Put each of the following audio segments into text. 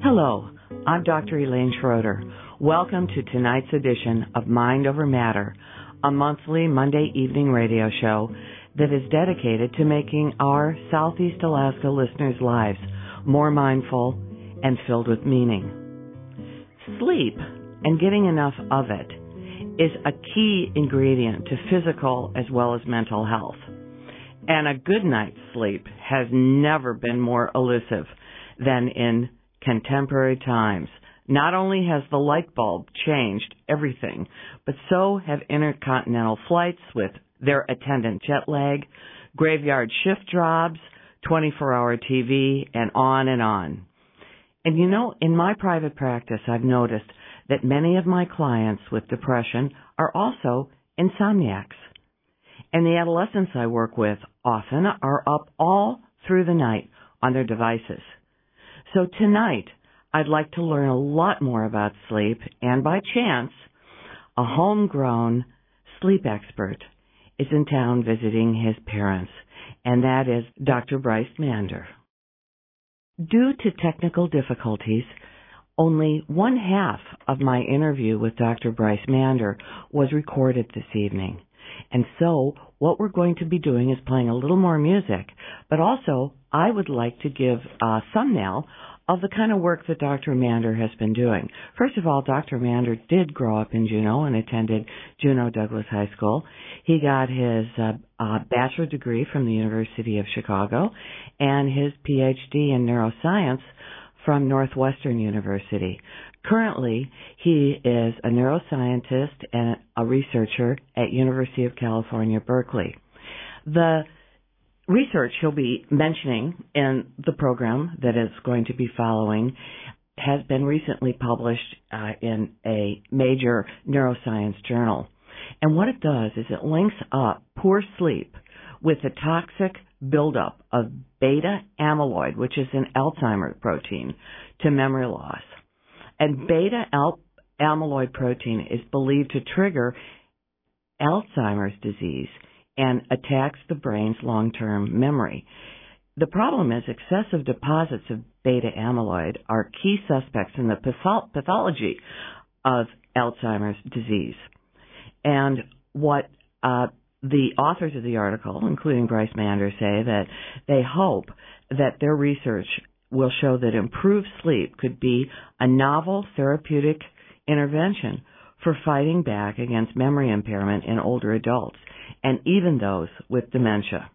Hello, I'm Dr. Elaine Schroeder. Welcome to tonight's edition of Mind Over Matter, a monthly Monday evening radio show that is dedicated to making our Southeast Alaska listeners' lives more mindful and filled with meaning. Sleep, and getting enough of it, is a key ingredient to physical as well as mental health. And a good night's sleep has never been more elusive than in contemporary times. Not only has the light bulb changed everything, but so have intercontinental flights with their attendant jet lag, graveyard shift jobs, 24-hour TV, and on and on. And you know, in my private practice, I've noticed that many of my clients with depression are also insomniacs. And the adolescents I work with often are up all through the night on their devices. So tonight, I'd like to learn a lot more about sleep, and by chance, a homegrown sleep expert is in town visiting his parents, and that is Dr. Bryce Mander. Due to technical difficulties, only one half of my interview with Dr. Bryce Mander was recorded this evening. And so what we're going to be doing is playing a little more music, but also I would like to give a thumbnail of the kind of work that Dr. Mander has been doing. First of all, Dr. Mander did grow up in Juneau and attended Juneau Douglas High School. He got his bachelor degree from the University of Chicago and his PhD in neuroscience from Northwestern University. Currently, he is a neuroscientist and a researcher at University of California, Berkeley. The research he'll be mentioning in the program that is going to be following has been recently published in a major neuroscience journal. And what it does is it links up poor sleep with the toxic buildup of beta amyloid, which is an Alzheimer's protein, to memory loss. And beta amyloid protein is believed to trigger Alzheimer's disease and attacks the brain's long-term memory. The problem is excessive deposits of beta amyloid are key suspects in the pathology of Alzheimer's disease. And what the authors of the article, including Bryce Mander, say that they hope that their research will show that improved sleep could be a novel therapeutic intervention for fighting back against memory impairment in older adults and even those with dementia.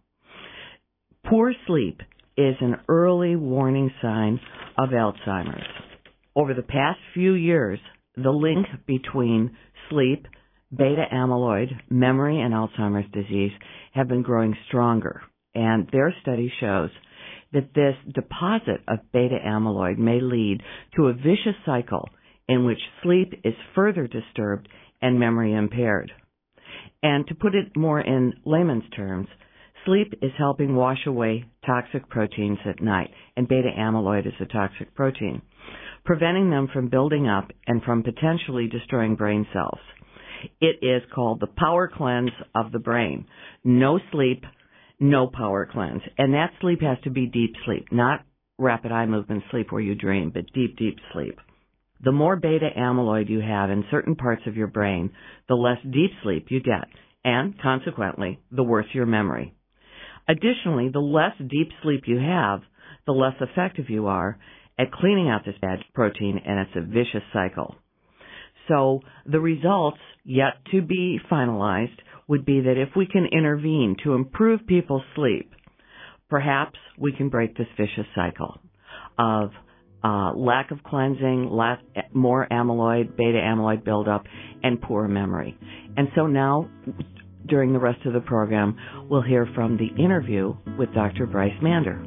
Poor sleep is an early warning sign of Alzheimer's. Over the past few years, the link between sleep, beta amyloid, memory, and Alzheimer's disease have been growing stronger, and their study shows that this deposit of beta amyloid may lead to a vicious cycle in which sleep is further disturbed and memory impaired. And to put it more in layman's terms, sleep is helping wash away toxic proteins at night, and beta amyloid is a toxic protein, preventing them from building up and from potentially destroying brain cells. It is called the power cleanse of the brain. No sleep, no power cleanse. And that sleep has to be deep sleep, not rapid eye movement sleep where you dream, but deep, deep sleep. The more beta amyloid you have in certain parts of your brain, the less deep sleep you get, and consequently, the worse your memory. Additionally, the less deep sleep you have, the less effective you are at cleaning out this bad protein, and it's a vicious cycle. So the results, yet to be finalized, would be that if we can intervene to improve people's sleep, perhaps we can break this vicious cycle of lack of cleansing, more amyloid, beta amyloid buildup, and poor memory. And so now, during the rest of the program, we'll hear from the interview with Dr. Bryce Mander.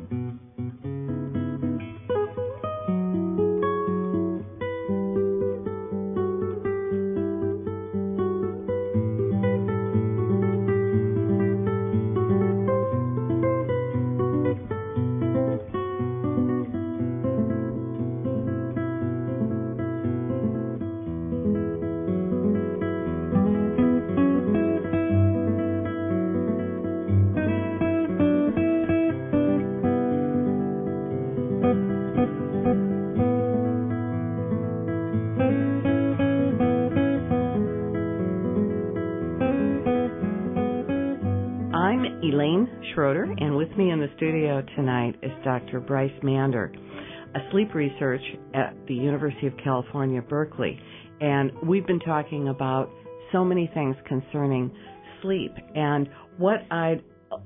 Schroeder, and with me in the studio tonight is Dr. Bryce Mander, a sleep researcher at the University of California, Berkeley. And we've been talking about so many things concerning sleep. And what I'd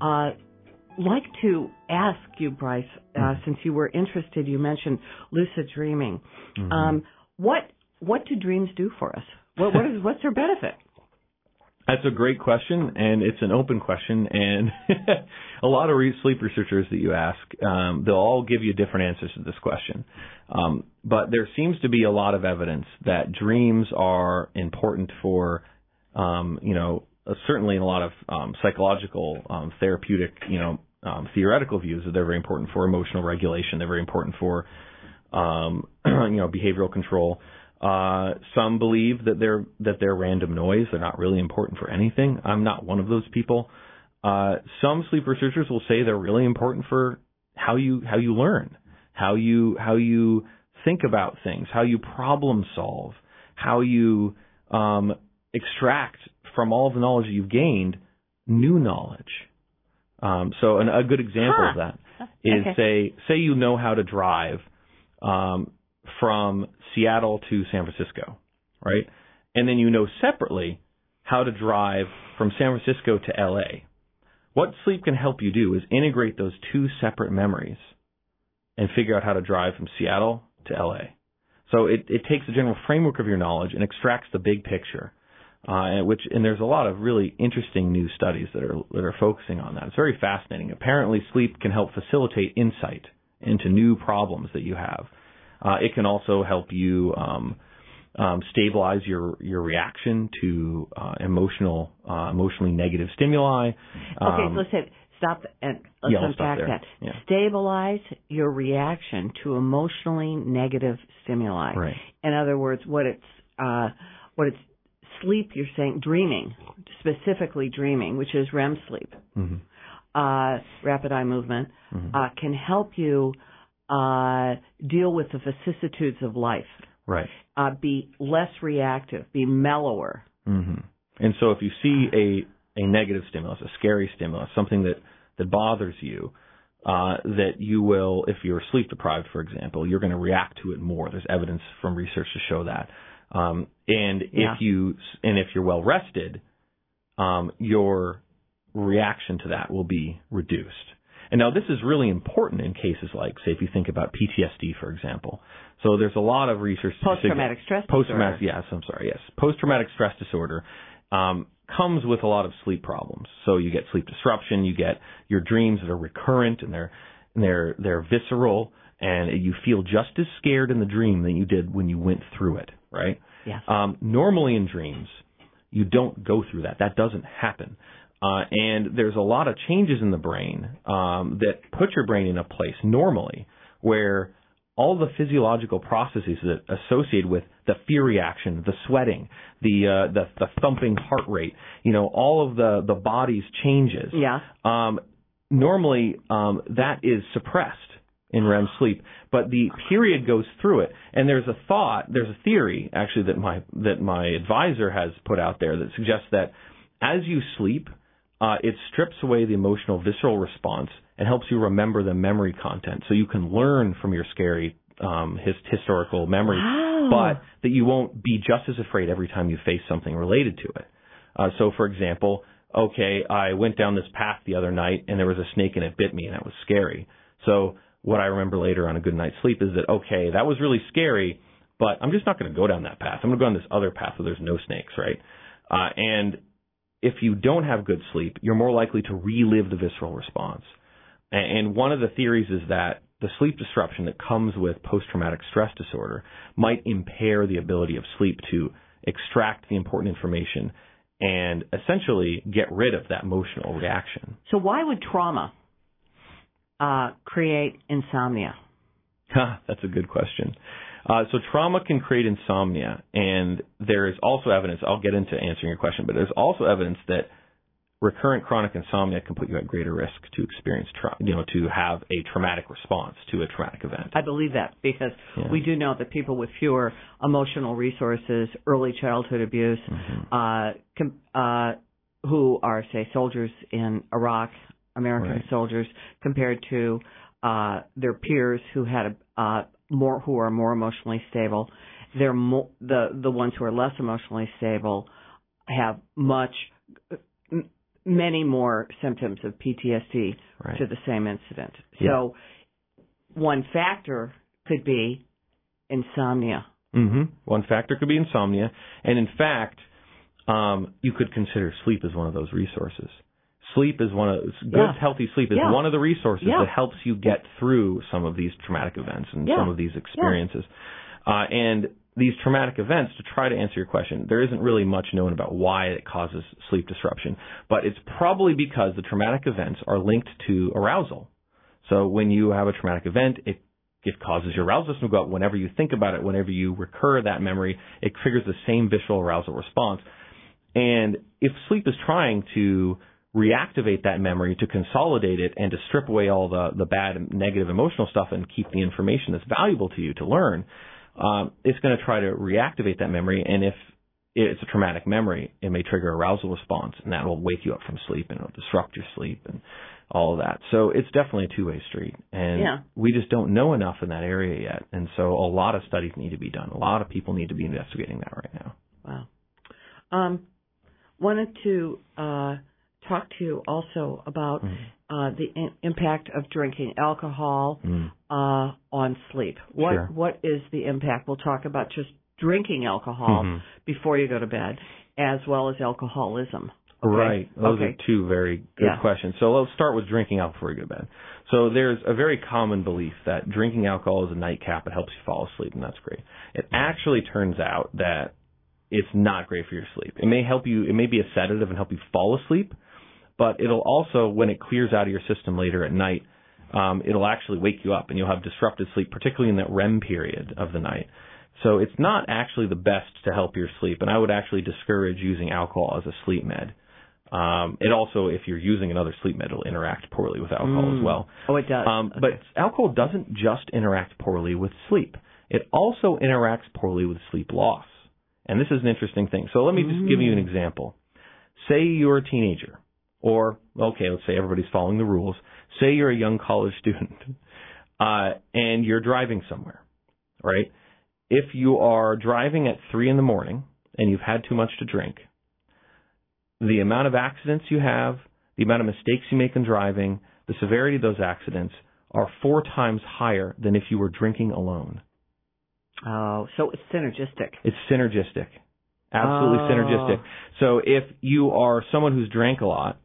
like to ask you, Bryce, since you were interested, you mentioned lucid dreaming. Mm-hmm. What do dreams do for us? What's their benefit? That's a great question, and it's an open question, and a lot of sleep researchers that you ask, they'll all give you different answers to this question. But there seems to be a lot of evidence that dreams are important for, certainly in a lot of psychological, therapeutic, theoretical views that they're very important for emotional regulation. They're very important for, behavioral control. Some believe that they're random noise. They're not really important for anything. I'm not one of those people. Some sleep researchers will say they're really important for how you learn, how you think about things, how you problem solve, how you extract from all of the knowledge you've gained new knowledge. So a good example of that is say you know how to drive from Seattle to San Francisco, right? And then you know separately how to drive from San Francisco to L.A. What sleep can help you do is integrate those two separate memories and figure out how to drive from Seattle to L.A. So it takes the general framework of your knowledge and extracts the big picture, and there's a lot of really interesting new studies that are focusing on that. It's very fascinating. Apparently, sleep can help facilitate insight into new problems that you have. It can also help you stabilize your reaction to emotionally negative stimuli. Okay, so let's stop and let's unpack that. Yeah. Stabilize your reaction to emotionally negative stimuli. Right. In other words, what it's sleep. You're saying dreaming, specifically dreaming, which is REM sleep, rapid eye movement, can help you deal with the vicissitudes of life. Right. Be less reactive, be mellower. Mm-hmm. And so if you see a negative stimulus, a scary stimulus, something that bothers you, that you will, if you're sleep deprived, for example, you're going to react to it more. There's evidence from research to show that. If you're well rested, your reaction to that will be reduced. And now this is really important in cases like, say, if you think about PTSD, for example. So there's a lot of research. Post-traumatic stress disorder. Post-traumatic stress disorder comes with a lot of sleep problems. So you get sleep disruption, you get your dreams that are recurrent and they're visceral, and you feel just as scared in the dream than you did when you went through it, right? Yes. Normally in dreams, you don't go through that. That doesn't happen. And there's a lot of changes in the brain that put your brain in a place normally where all the physiological processes that associated with the fear reaction, the sweating, the thumping heart rate, all of the body's changes. Yeah. Normally, that is suppressed in REM sleep, but the period goes through it. And there's a theory actually that my advisor has put out there that suggests that as you sleep, it strips away the emotional visceral response and helps you remember the memory content, so you can learn from your scary historical memories, but that you won't be just as afraid every time you face something related to it. So, for example, I went down this path the other night and there was a snake and it bit me and that was scary. So what I remember later on a good night's sleep is that, that was really scary, but I'm just not going to go down that path. I'm going to go on this other path where there's no snakes, right? And if you don't have good sleep, you're more likely to relive the visceral response. And one of the theories is that the sleep disruption that comes with post-traumatic stress disorder might impair the ability of sleep to extract the important information and essentially get rid of that emotional reaction. So why would trauma create insomnia? That's a good question. So trauma can create insomnia, and there is also evidence, I'll get into answering your question, but there's also evidence that recurrent chronic insomnia can put you at greater risk to experience, to have a traumatic response to a traumatic event. I believe that because we do know that people with fewer emotional resources, early childhood abuse, who are, say, soldiers in Iraq, American soldiers compared to their peers who had who are more emotionally stable. They're the ones who are less emotionally stable have many more symptoms of PTSD to the same incident. So one factor could be insomnia. One factor could be insomnia. And in fact, you could consider sleep as one of those resources. Sleep is healthy sleep is one of the resources that helps you get through some of these traumatic events and some of these experiences. And these traumatic events, to try to answer your question, there isn't really much known about why it causes sleep disruption, but it's probably because the traumatic events are linked to arousal. So when you have a traumatic event, it causes your arousal system to go up. Whenever you think about it, whenever you recur that memory, it triggers the same visceral arousal response. And if sleep is trying to reactivate that memory, to consolidate it, and to strip away all the bad and negative emotional stuff and keep the information that's valuable to you to learn, it's going to try to reactivate that memory. And if it's a traumatic memory, it may trigger arousal response, and that will wake you up from sleep, and it'll disrupt your sleep and all of that. So it's definitely a two-way street, and we just don't know enough in that area yet. And so a lot of studies need to be done. A lot of people need to be investigating that right now. Wow. Wanted to talk to you also about the impact of drinking alcohol on sleep. What is the impact? We'll talk about just drinking alcohol before you go to bed, as well as alcoholism. Okay. Right. Those are two very good questions. So let's start with drinking alcohol before you go to bed. So there's a very common belief that drinking alcohol is a nightcap. It helps you fall asleep, and that's great. It actually turns out that it's not great for your sleep. It may help you. It may be a sedative and help you fall asleep, but it'll also, when it clears out of your system later at night, it'll actually wake you up, and you'll have disrupted sleep, particularly in that REM period of the night. So it's not actually the best to help your sleep, and I would actually discourage using alcohol as a sleep med. It also, if you're using another sleep med, it'll interact poorly with alcohol as well. Oh, it does. But alcohol doesn't just interact poorly with sleep. It also interacts poorly with sleep loss. And this is an interesting thing. So let me just give you an example. Say you're a teenager, or, okay, let's say everybody's following the rules. Say you're a young college student, and you're driving somewhere, right? If you are driving at 3 a.m. and you've had too much to drink, the amount of accidents you have, the amount of mistakes you make in driving, the severity of those accidents are 4 times higher than if you were drinking alone. Oh, so it's synergistic. It's synergistic. Absolutely synergistic. So if you are someone who's drank a lot,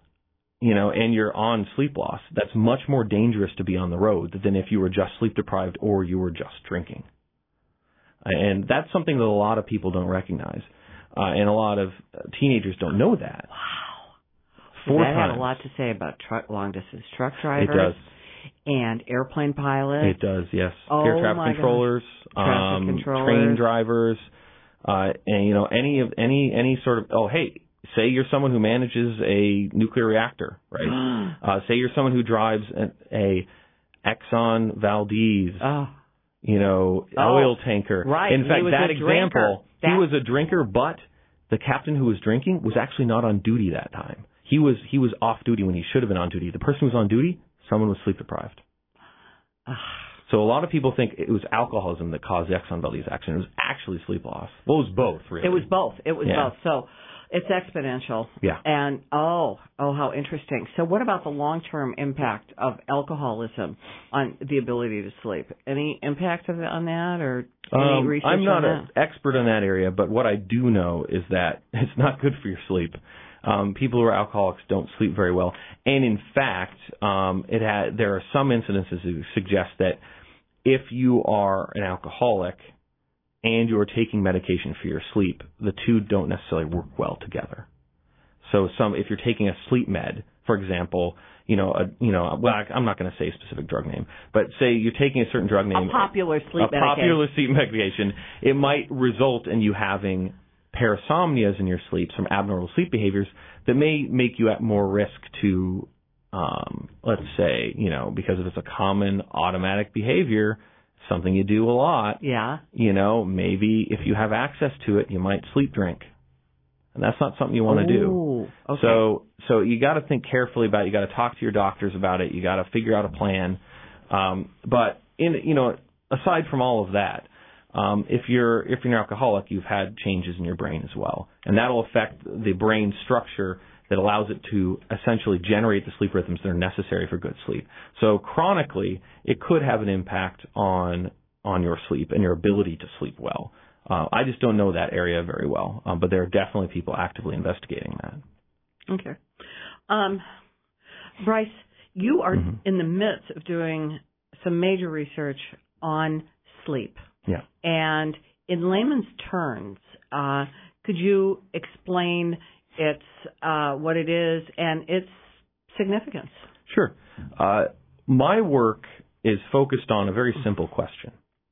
and you're on sleep loss, that's much more dangerous to be on the road than if you were just sleep deprived or you were just drinking. And that's something that a lot of people don't recognize. And a lot of teenagers don't know that. Wow. 4 times. That has a lot to say about long-distance truck drivers. It does. And airplane pilots. It does, yes. Oh, traffic controllers, train drivers, and any sort of. Say you're someone who manages a nuclear reactor, right? Say you're someone who drives a Exxon Valdez, oil tanker. Right. In fact, that example, he was a drinker, but the captain who was drinking was actually not on duty that time. He was off duty when he should have been on duty. The person who was on duty, someone was sleep deprived. So a lot of people think it was alcoholism that caused the Exxon Valdez accident. It was actually sleep loss. Well, it was both, really. It was both. Both. So it's exponential. Yeah. And, how interesting. So what about the long-term impact of alcoholism on the ability to sleep? Any impact on that, or any research on that? I'm not an expert in that area, but what I do know is that it's not good for your sleep. People who are alcoholics don't sleep very well. And in fact, there are some incidences that suggest that if you are an alcoholic and you're taking medication for your sleep, the two don't necessarily work well together. So if you're taking a sleep med, for example, I'm not going to say a specific drug name, but say you're taking a certain drug name. A popular sleep medication, it might result in you having parasomnias in your sleep, some abnormal sleep behaviors that may make you at more risk to, let's say, because if it's a common automatic behavior, something you do a lot, maybe if you have access to it, you might sleep drink. and that's not something you want to do. Okay. So you got to think carefully about it. You got to talk to your doctors about it. You got to figure out a plan. But aside from all of that, if you're an alcoholic, you've had changes in your brain as well, and that'll affect the brain structure that allows it to essentially generate the sleep rhythms that are necessary for good sleep. So chronically, it could have an impact on your sleep and your ability to sleep well. I just don't know that area very well, but there are definitely people actively investigating that. Okay. Bryce, you are in the midst of doing some major research on sleep. Yeah. And in layman's terms, could you explain what it is and its significance? Sure. My work is focused on a very simple question.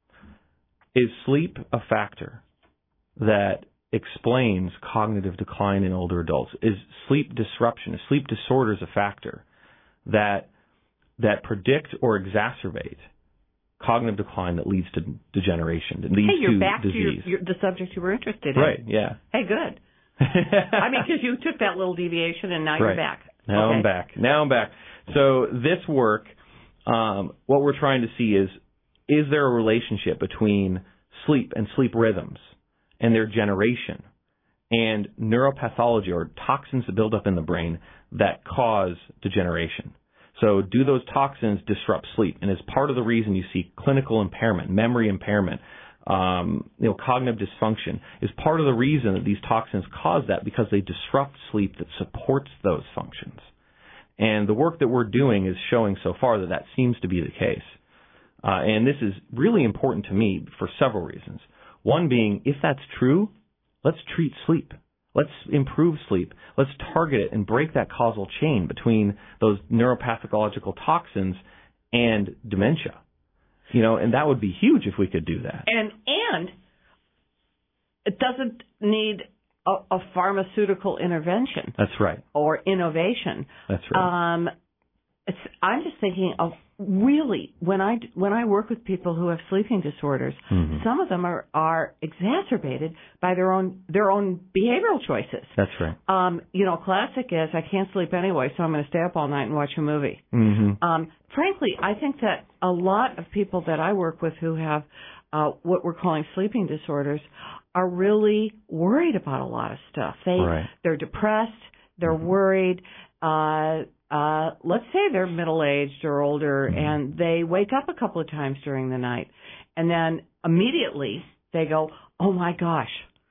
Is sleep a factor that explains cognitive decline in older adults? Is sleep disruption, is sleep disorders a factor that predict or exacerbate cognitive decline that leads to degeneration, that leads you're to back disease? to the subject you were interested in. Right, yeah. Hey, good. I mean, because you took that little deviation and now you're back. Now I'm back. So this work, what we're trying to see is there a relationship between sleep and sleep rhythms and their generation and neuropathology or toxins that build up in the brain that cause degeneration? So do those toxins disrupt sleep? And as part of the reason you see clinical impairment, memory impairment, cognitive dysfunction is part of the reason that these toxins cause that, because they disrupt sleep that supports those functions. And the work that we're doing is showing so far that seems to be the case. And this is really important to me for several reasons. One being, if that's true, let's treat sleep. Let's improve sleep. Let's target it and break that causal chain between those neuropathological toxins and dementia. And that would be huge if we could do that. And it doesn't need a pharmaceutical intervention. That's right. Or innovation. That's right. I'm just thinking of really when I work with people who have sleeping disorders, some of them are exacerbated by their own behavioral choices. That's right. Classic is I can't sleep anyway, so I'm going to stay up all night and watch a movie. Frankly, I think that a lot of people that I work with who have what we're calling sleeping disorders are really worried about a lot of stuff. They're depressed. They're worried. Let's say they're middle-aged or older and they wake up a couple of times during the night, and then immediately they go, oh my gosh,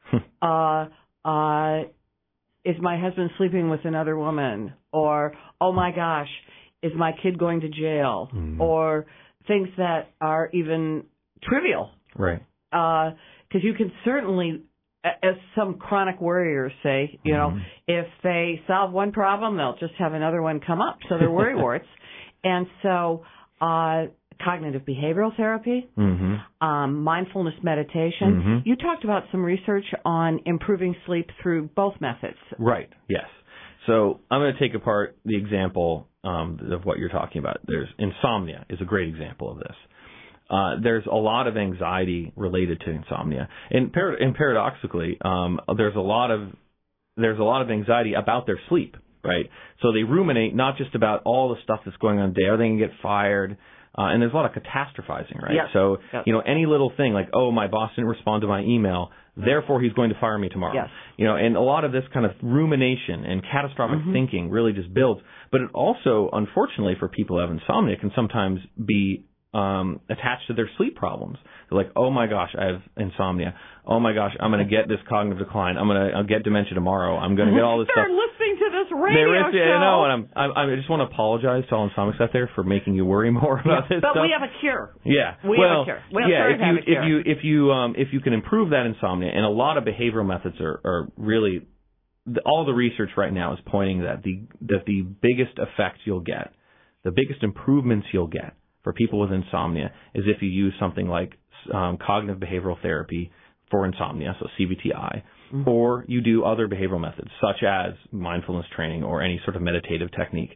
is my husband sleeping with another woman? Or, oh my gosh, is my kid going to jail? Or things that are even trivial. Right. Because you can certainly, as some chronic worriers say, if they solve one problem, they'll just have another one come up. So they're worrywarts. And so cognitive behavioral therapy, mindfulness meditation. You talked about some research on improving sleep through both methods. Right, yes. So I'm going to take apart the example of what you're talking about. There's insomnia is a great example of this. There's a lot of anxiety related to insomnia, and paradoxically, there's a lot of anxiety about their sleep, right? So they ruminate not just about all the stuff that's going on today. Are they going to get fired? And there's a lot of catastrophizing, right? Yes. So any little thing like, oh, my boss didn't respond to my email, therefore he's going to fire me tomorrow. Yes. And a lot of this kind of rumination and catastrophic thinking really just builds. But it also, unfortunately, for people who have insomnia, can sometimes be attached to their sleep problems. They're like, oh my gosh, I have insomnia. Oh my gosh, I'm going to get this cognitive decline. I'll get dementia tomorrow. I'm going to get all this stuff. They're listening to this radio show. I know, and I just want to apologize to all insomniacs out there for making you worry more about this stuff. But we have a cure. Yeah. We have a cure. If you can improve that insomnia, and a lot of behavioral methods are really, all the research right now is pointing that the biggest effect you'll get, the biggest improvements you'll get for people with insomnia is if you use something like cognitive behavioral therapy for insomnia, so CBTI, or you do other behavioral methods such as mindfulness training or any sort of meditative technique.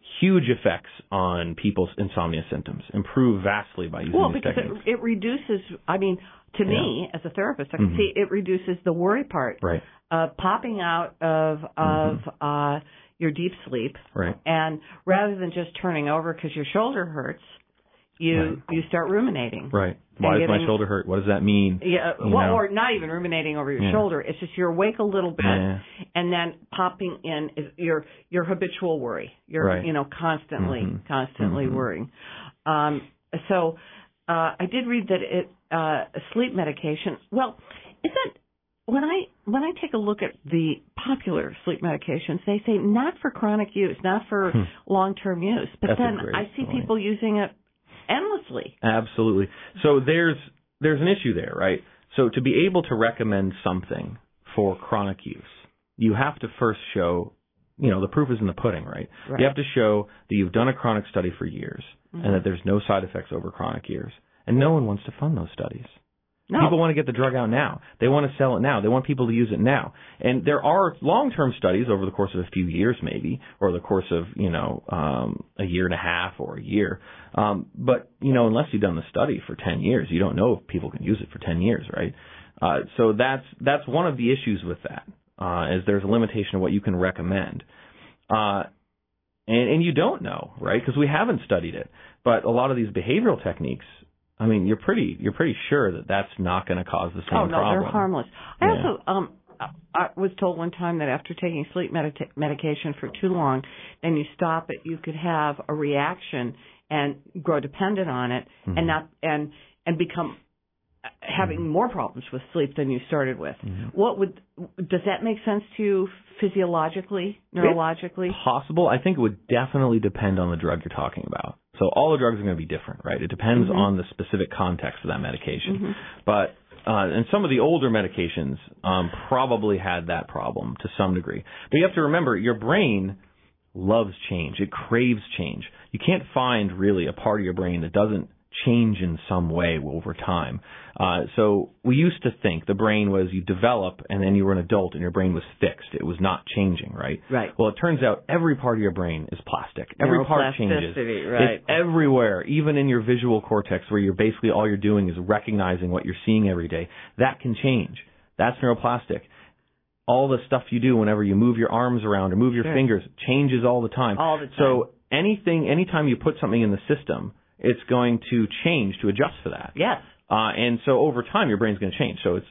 huge effects on people's insomnia symptoms, improve vastly by using these techniques. Well, because it reduces, to me, as a therapist, I can see it reduces the worry part. Right. Popping out of your deep sleep. Right. And rather than just turning over because your shoulder hurts, you start ruminating. Right. Why does my shoulder hurt? What does that mean? Yeah. Or not even ruminating over your shoulder. It's just you're awake a little bit, and then popping in is your habitual worry. You're constantly worrying. So I did read that sleep medication. Well, isn't when I take a look at the popular sleep medications, they say not for chronic use, not for long-term use. But That's then I see people using it endlessly. Absolutely. So there's an issue there, right? So to be able to recommend something for chronic use, you have to first show, the proof is in the pudding, right? You have to show that you've done a chronic study for years and that there's no side effects over chronic years. And no one wants to fund those studies. No. People want to get the drug out now. They want to sell it now. They want people to use it now. And there are long-term studies over the course of a few years maybe, or the course of, a year and a half or a year. But, unless you've done the study for 10 years, you don't know if people can use it for 10 years, right? So that's one of the issues with that, is there's a limitation of what you can recommend. And you don't know, right? Because we haven't studied it. But a lot of these behavioral techniques, you're pretty sure that that's not going to cause the same problem. Oh, no, they're harmless. I also I was told one time that after taking sleep medication for too long, then you stop it, you could have a reaction and grow dependent on it, and not and become having more problems with sleep than you started with. Does that make sense to you physiologically, neurologically? It's possible. I think it would definitely depend on the drug you're talking about. So all the drugs are going to be different, right? It depends on the specific context of that medication. But and some of the older medications probably had that problem to some degree. But you have to remember, your brain loves change. It craves change. You can't find really a part of your brain that doesn't change in some way over time. So we used to think the brain was you develop and then you were an adult and your brain was fixed. It was not changing, right? Right. Well, it turns out every part of your brain is plastic. Every part changes. Right. It's everywhere, even in your visual cortex where you're basically all you're doing is recognizing what you're seeing every day. That can change. That's neuroplastic. All the stuff you do whenever you move your arms around or move your fingers changes all the time. All the time. So anytime you put something in the system, it's going to change to adjust for that. Yes. And so over time, your brain's going to change. So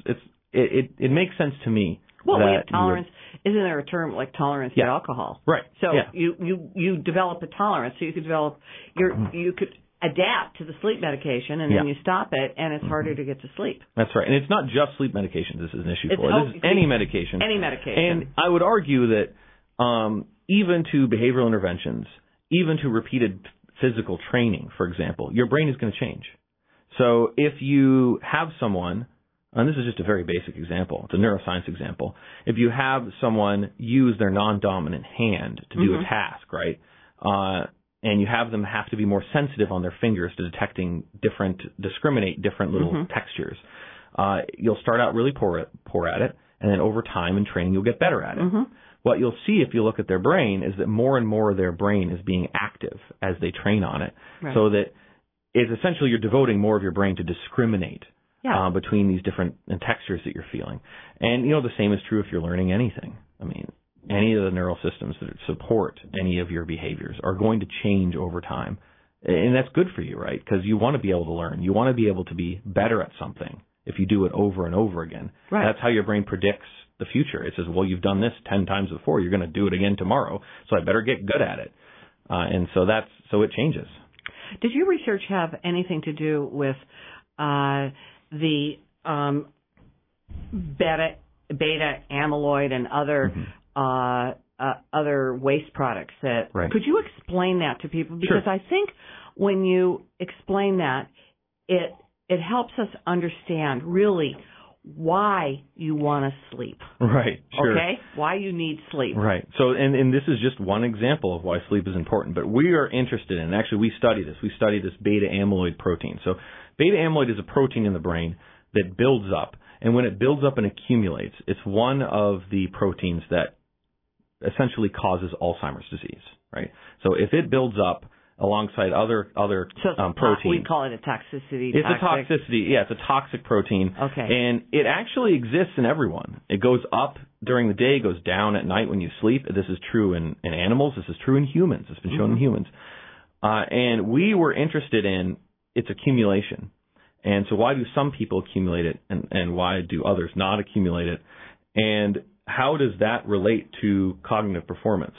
it makes sense to me. Well, we have tolerance. Isn't there a term like tolerance to alcohol? Right. So you develop a tolerance. So you could you could adapt to the sleep medication, and then you stop it, and it's harder to get to sleep. That's right. And it's not just sleep medication this is an issue for. This is any medication. Any medication. And I would argue that even to behavioral interventions, even to repeated physical training, for example, your brain is going to change. So if you have someone, and this is just a very basic example, it's a neuroscience example, if you have someone use their non-dominant hand to do a task, right, and you have them have to be more sensitive on their fingers to discriminate different little textures, you'll start out really poor at it, and then over time in training you'll get better at it. What you'll see if you look at their brain is that more and more of their brain is being active as they train on it. Right. So that it's essentially you're devoting more of your brain to discriminate between these different textures that you're feeling. And, the same is true if you're learning anything. Any of the neural systems that support any of your behaviors are going to change over time. And that's good for you, right? Because you want to be able to learn. You want to be able to be better at something if you do it over and over again. Right. That's how your brain predicts the future. It says, well, you've done this 10 times before. You're going to do it again tomorrow, so I better get good at it. And so it changes. Did your research have anything to do with the beta amyloid and other waste products? Could you explain that to people? Because I think when you explain that, it helps us understand really why you want to sleep. Right, sure. Okay? Why you need sleep. Right. So, and this is just one example of why sleep is important, but we are interested in, actually we study this beta amyloid protein. So beta amyloid is a protein in the brain that builds up, and when it builds up and accumulates, it's one of the proteins that essentially causes Alzheimer's disease, right? So if it builds up alongside other proteins. We call it a toxicity. It's a toxicity. Yeah, it's a toxic protein. Okay. And it actually exists in everyone. It goes up during the day, goes down at night when you sleep. This is true in animals. This is true in humans. It's been shown in humans. And we were interested in its accumulation. And so why do some people accumulate it and why do others not accumulate it? And how does that relate to cognitive performance?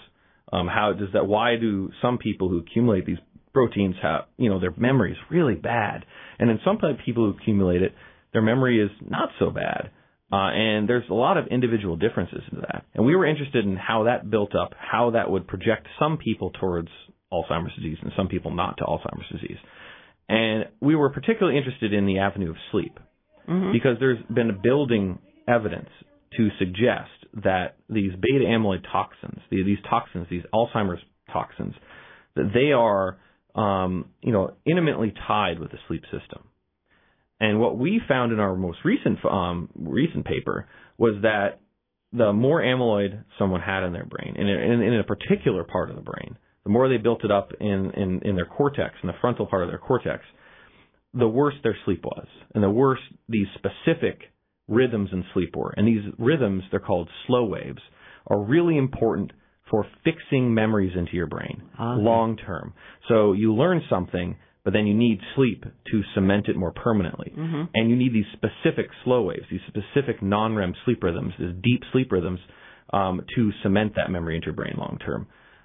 Why do some people who accumulate these proteins have, their memory is really bad? And then some people who accumulate it, their memory is not so bad. And there's a lot of individual differences in that. And we were interested in how that built up, how that would project some people towards Alzheimer's disease and some people not to Alzheimer's disease. And we were particularly interested in the avenue of sleep because there's been building evidence to suggest that these beta amyloid toxins, these Alzheimer's toxins, that they are, intimately tied with the sleep system. And what we found in our most recent paper was that the more amyloid someone had in their brain, in a particular part of the brain, the more they built it up in their cortex, in the frontal part of their cortex, the worse their sleep was, and the worse these specific rhythms in sleep were. And these rhythms, they're called slow waves, are really important for fixing memories into your brain long term. So you learn something, but then you need sleep to cement it more permanently. And you need these specific slow waves, these specific non-REM sleep rhythms, these deep sleep rhythms, to cement that memory into your brain long term.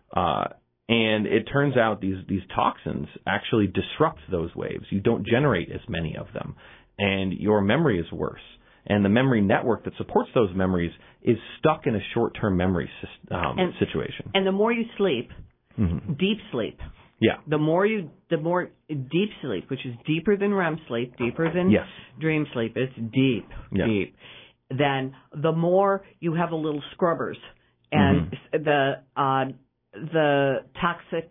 And it turns out these toxins actually disrupt those waves. You don't generate as many of them, and your memory is worse. And the memory network that supports those memories is stuck in a short-term memory situation. And the more you sleep, deep sleep. Yeah. The more deep sleep, which is deeper than REM sleep, deeper than dream sleep, it's deep. Then the more you have the little scrubbers and the toxic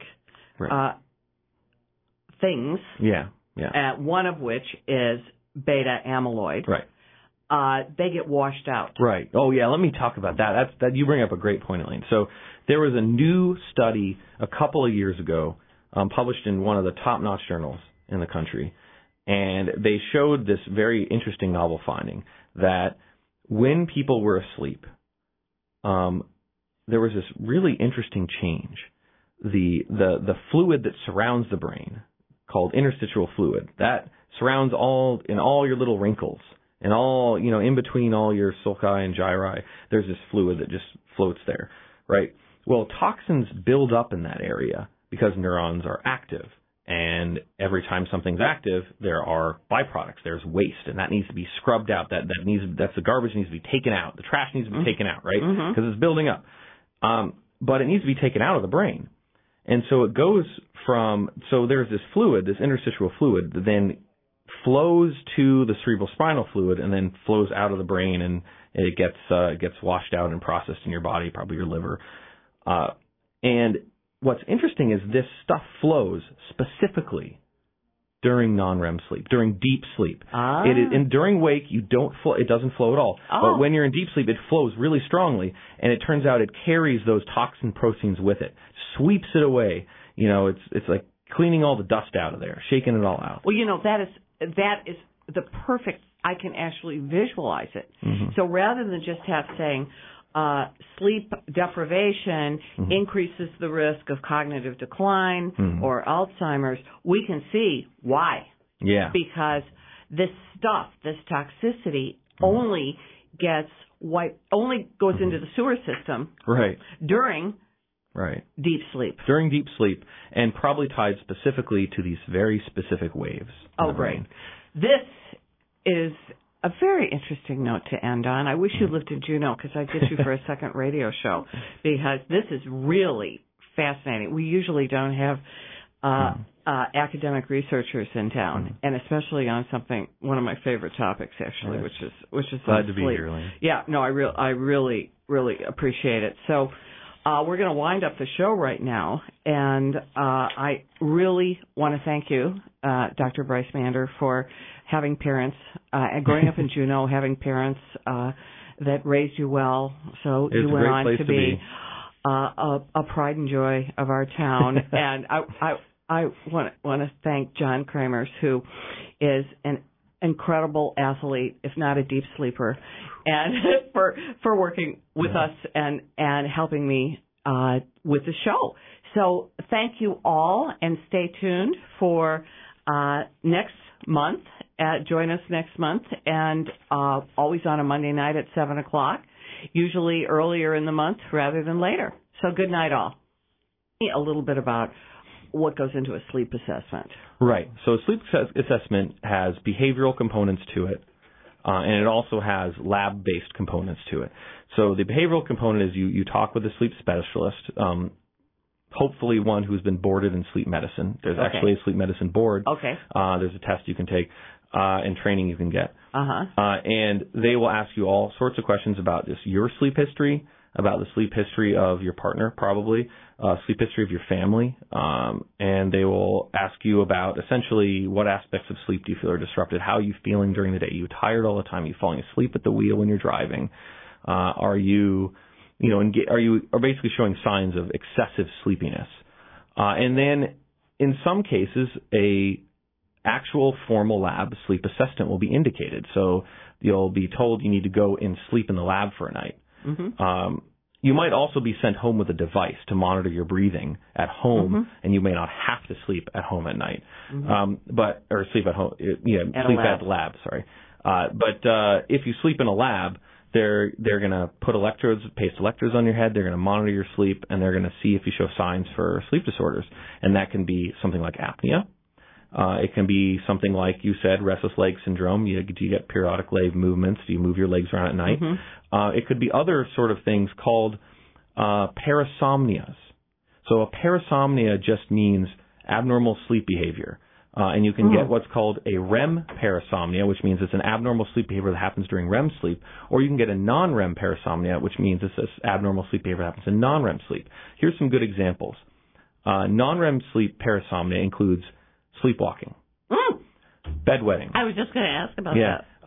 things. One of which is beta amyloid. Right. They get washed out. Right. Oh, yeah. Let me talk about that. That you bring up a great point, Elaine. So there was a new study a couple of years ago published in one of the top-notch journals in the country, and they showed this very interesting novel finding that when people were asleep, there was this really interesting change. The fluid that surrounds the brain, called interstitial fluid, that surrounds all your little wrinkles. And all, in between all your sulci and gyri, there's this fluid that just floats there, right? Well, toxins build up in that area because neurons are active. And every time something's active, there are byproducts. There's waste, and that needs to be scrubbed out. That's the garbage needs to be taken out. The trash needs to be taken out, right? Because it's building up. But it needs to be taken out of the brain. And so it goes so there's this fluid, this interstitial fluid, that then flows to the cerebral spinal fluid and then flows out of the brain, and it gets washed out and processed in your body, probably your liver. And what's interesting is this stuff flows specifically during non-REM sleep, during deep sleep. And during wake, it doesn't flow at all. But when you're in deep sleep, it flows really strongly, and it turns out it carries those toxin proteins with it, sweeps it away. It's like cleaning all the dust out of there, shaking it all out. Well, that is the perfect, I can actually visualize it. So rather than just saying sleep deprivation increases the risk of cognitive decline or Alzheimer's, we can see why. Yeah. Because this stuff, this toxicity only goes into the sewer system during deep sleep. During deep sleep, and probably tied specifically to these very specific waves. Oh, great. This is a very interesting note to end on. I wish you lived in Juneau because I'd get you for a second radio show, because this is really fascinating. We usually don't have academic researchers in town, and especially on one of my favorite topics, actually, which is glad to be here, Elaine. Yeah, no, I really appreciate it. So we're going to wind up the show right now, and I really want to thank you, Dr. Bryce Mander, for having parents, and growing up in Juneau, having parents that raised you well, so you went on to be a pride and joy of our town. And I want to thank John Kramers, who is an incredible athlete, if not a deep sleeper, and for working with us and helping me with the show. So thank you all, and stay tuned for next month. Join us next month, and always on a Monday night at 7 o'clock, usually earlier in the month rather than later. So good night, all. A little bit about what goes into a sleep assessment. Right. So a sleep assessment has behavioral components to it, and it also has lab-based components to it. So the behavioral component is you talk with a sleep specialist, hopefully one who's been boarded in sleep medicine. There's actually a sleep medicine board. Okay. There's a test you can take and training you can get. Uh-huh. And they will ask you all sorts of questions about just your sleep history, about the sleep history of your partner, probably, sleep history of your family, and they will ask you about essentially what aspects of sleep do you feel are disrupted, how are you feeling during the day, are you tired all the time, are you falling asleep at the wheel when you're driving, are you basically showing signs of excessive sleepiness, and then in some cases a actual formal lab sleep assessment will be indicated. So you'll be told you need to go and sleep in the lab for a night. Mm-hmm. You might also be sent home with a device to monitor your breathing at home, mm-hmm. and you may not have to sleep at home at night, mm-hmm. Or sleep at home, sleep at the lab. Sorry, but if you sleep in a lab, they're going to put paste electrodes on your head. They're going to monitor your sleep, and they're going to see if you show signs for sleep disorders, and that can be something like apnea. It can be something like you said, restless leg syndrome. Do you get periodic leg movements? Do you move your legs around at night? Mm-hmm. It could be other sort of things called parasomnias. So a parasomnia just means abnormal sleep behavior. And you can get what's called a REM parasomnia, which means it's an abnormal sleep behavior that happens during REM sleep. Or you can get a non-REM parasomnia, which means it's this abnormal sleep behavior that happens in non-REM sleep. Here's some good examples. Non-REM sleep parasomnia includes sleepwalking, bedwetting. I was just going to ask about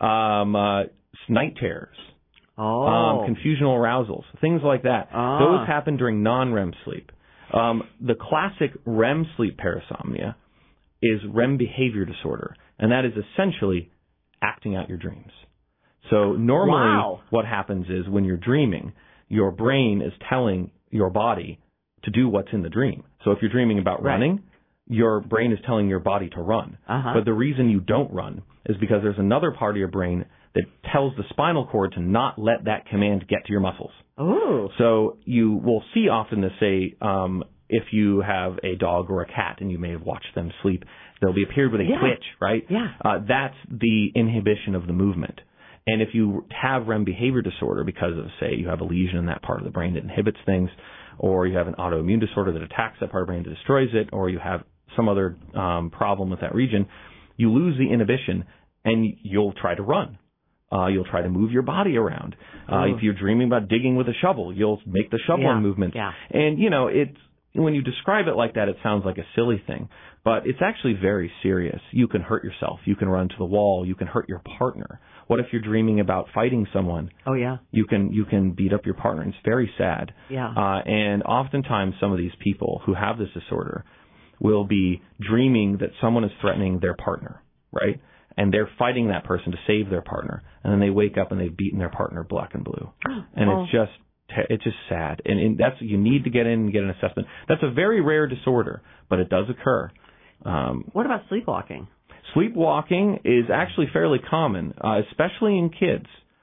that. Night terrors, confusional arousals, things like that. Those happen during non-REM sleep. The classic REM sleep parasomnia is REM behavior disorder, and that is essentially acting out your dreams. So normally what happens is when you're dreaming, your brain is telling your body to do what's in the dream. So if you're dreaming about running, your brain is telling your body to run. But the reason you don't run is because there's another part of your brain that tells the spinal cord to not let that command get to your muscles. Oh. So you will see often this say, if you have a dog or a cat and you may have watched them sleep, there'll be a period where they twitch, right? Yeah. That's the inhibition of the movement. And if you have REM behavior disorder because of, say, you have a lesion in that part of the brain that inhibits things, or you have an autoimmune disorder that attacks that part of the brain that destroys it, or you have some other problem with that region, you lose the inhibition and you'll try to run. You'll try to move your body around. If you're dreaming about digging with a shovel, you'll make the shoveling movement. Yeah. And, when you describe it like that, it sounds like a silly thing, but it's actually very serious. You can hurt yourself. You can run to the wall. You can hurt your partner. What if you're dreaming about fighting someone? Oh, yeah. You can beat up your partner. It's very sad. Yeah. And oftentimes some of these people who have this disorder will be dreaming that someone is threatening their partner, right? And they're fighting that person to save their partner. And then they wake up and they've beaten their partner black and blue. And it's just sad. And that's, you need to get in and get an assessment. That's a very rare disorder, but it does occur. What about sleepwalking? Sleepwalking is actually fairly common, especially in kids.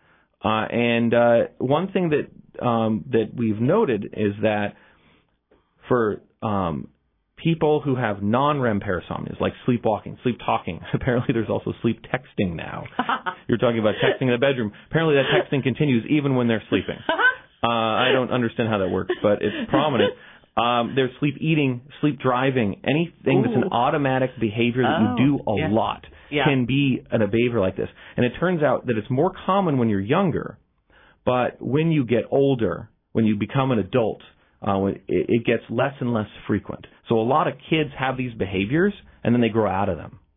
And one thing that we've noted is that for people who have non-REM parasomnias, like sleepwalking, sleep talking. Apparently there's also sleep texting now. You're talking about texting in the bedroom. Apparently that texting continues even when they're sleeping. I don't understand how that works, but it's prominent. There's sleep eating, sleep driving, anything that's an automatic behavior that you do a lot can be a behavior like this. And it turns out that it's more common when you're younger, but when you get older, when you become an adult, it gets less and less frequent. So a lot of kids have these behaviors, and then they grow out of them.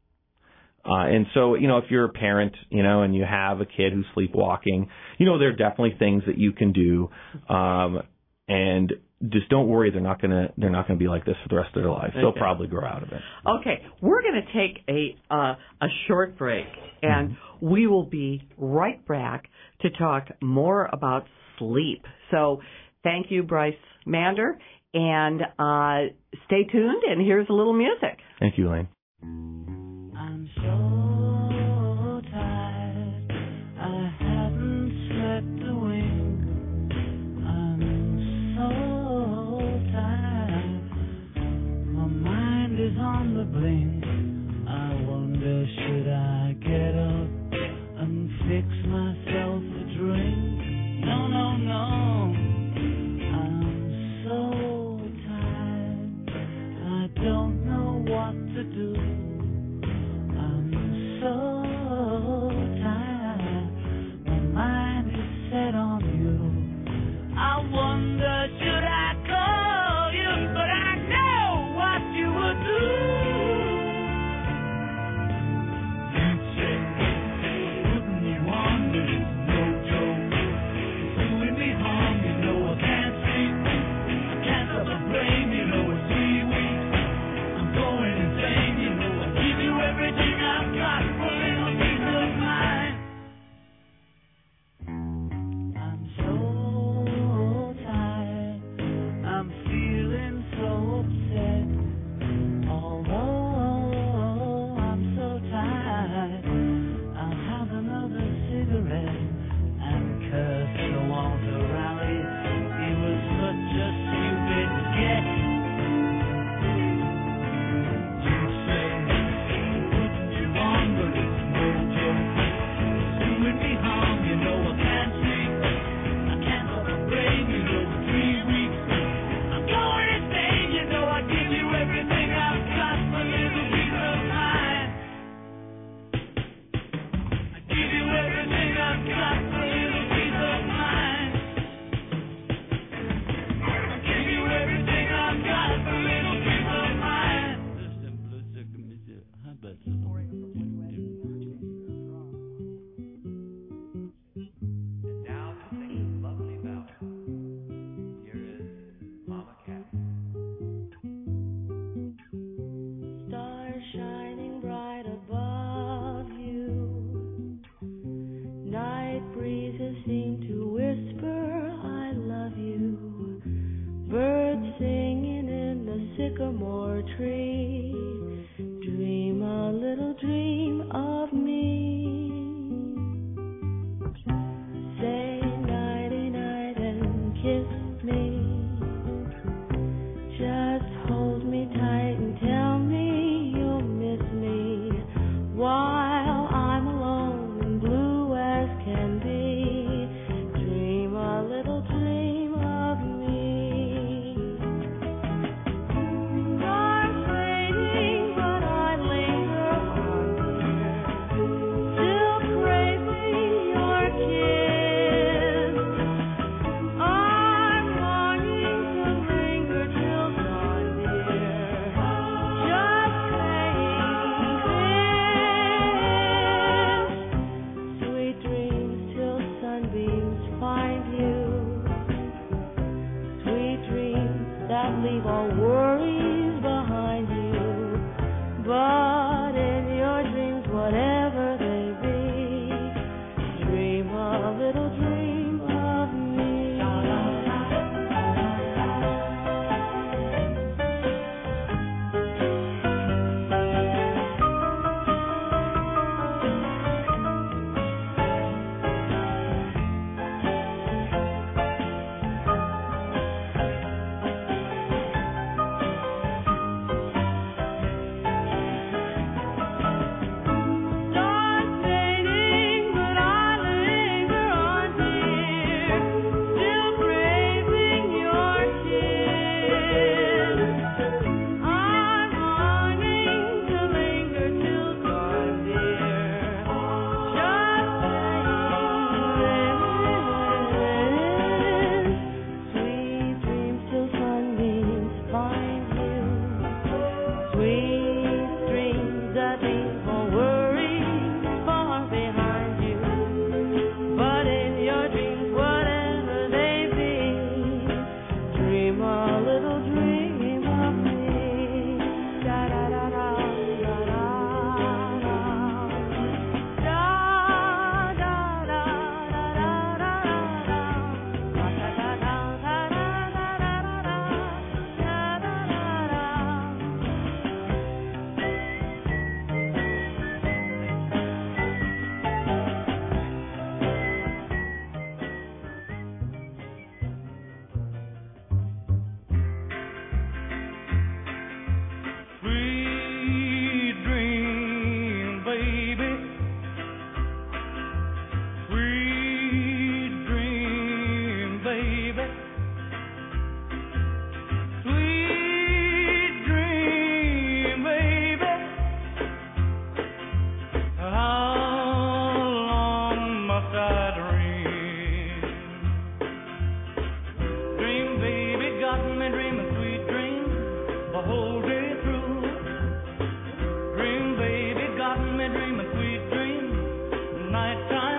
And so, if you're a parent, and you have a kid who's sleepwalking, there are definitely things that you can do. And just don't worry, they're not gonna be like this for the rest of their lives. Okay. They'll probably grow out of it. Okay, we're gonna take a short break, and we will be right back to talk more about sleep. So thank you, Bryce Mander, and stay tuned. And here's a little music. Thank you, Elaine. I'm so tired. I haven't slept a wink. I'm so tired. My mind is on the blink. I wonder, should I get up and fix myself a drink? No, no, no. I'm so tired. I don't know what to do. I'm so tired. My mind is set on you. I wonder, should I call you? But I know what you would do. You'd say, putting you on, but it's no joke. It's doing me harm, you know I can't sleep. I can't stop the brain, you know it's 3 weeks. I'm going insane, you know I give you everything I've got for a little piece of mind. I'm so tired, I'm feeling so upset. Although I'm so tired, I'll have another cigarette and curse the Walter Raleigh. He was such a stupid get. You say, putting you on, but it's no joke. It's doing me harm, you know I can't sleep. I can't stop the brain, you know for 3 weeks. I'm going insane, you know I give you everything I've got for a little piece of mind. I give you everything I've got for a little piece of mind. I give you everything I've got for a little piece of mind. Now to sing lovely ballad. Here is Mama Cat. Stars shining bright above you. Night breezes seem to whisper, I love you. Birds singing in the sycamore tree. Dream a little dream of me. Say nighty night and kiss me. Just hold me tight and tell me you'll miss me while I'm alone and blue as can be. Dream a little dream of me. Stars fading, but I linger on here, still craving your kiss. I nighttime